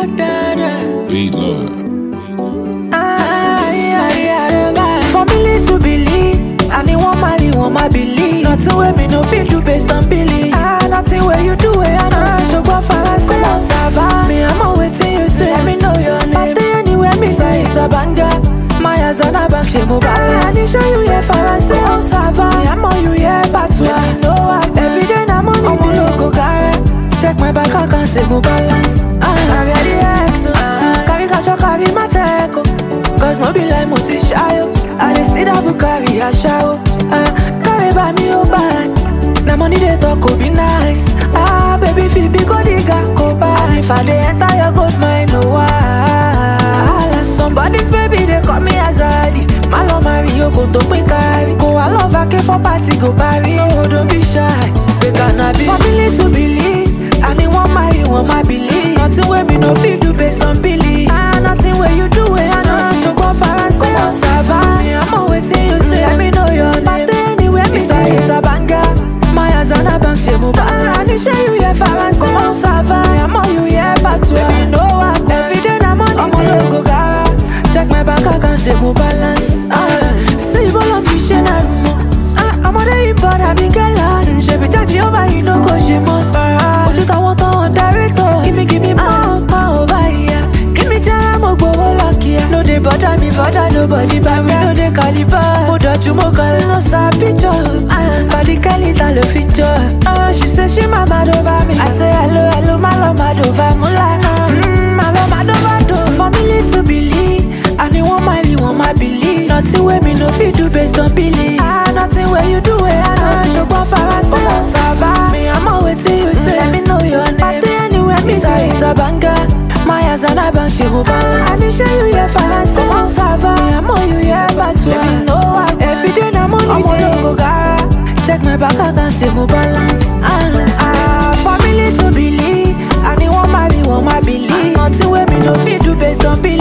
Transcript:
Beat Lord. Family to believe, and you want my believe. Nothing where me no fit do based on belief. Nothing where you do it, I know. So go for a say, oh Saba. Me, I'm all waiting you say, let me know your name. But anywhere me say it's a banger. My eyes on a back, she move balance. I show you here for a say, oh Saba. Me, I'm all you here, but to I know I every day I'm on the logo car. Check my back, I can say move balance. Carry the X, carry catch carry my tackle. Cause no be like multi shy. I dey see that book carry a shower. Carry by me oh bad. Now money they talk could be nice. Baby feel big go digga go by. If I dey enter your gold mine no why. Somebody's baby they call me Azadi. My love marry you go to me carry. Go I love I for party go Paris. Oh don't be shy. We gonna be family to believe. And they want my belief. Nothing where me no feel do based on belief. Nothing where you do it I know. So go for a say oh Saba. Me I'm all waiting you say let me know your name. But anywhere me say it's a banger. My eyes on a bank she move balance. I show you here for a say oh Saba. Me I'm all you here back to baby know I every day I'm on the logo gara. Check my bank account she move balance. Say you ball on me she na rumo. I'm on the import I be get lost. She be touch you over you know cause she must. What you want on director? Give me more over here. Give me jam or go lucky. No they bother me bother nobody but we know they caliber. Put out you more call no sa picture. Body call it all the feature. She say she my mad over me. I say hello my love mad over mulana. My love mad over do. Family to believe. And you want my belief. Nothing where me no fit do based on belief. Nothing where you do it I know. So go for a say oh Saba. Me I'm all waiting you say let me know your name. But anywhere me say it's a banger. My eyes on a bank she move balance. I show you here for a say oh Saba. Me I'm all you here but to me know I every day I'm on the logo gara. Check my back I can say move balance. Family to believe. And you want my belief. Nothing where me no fit do based on belief.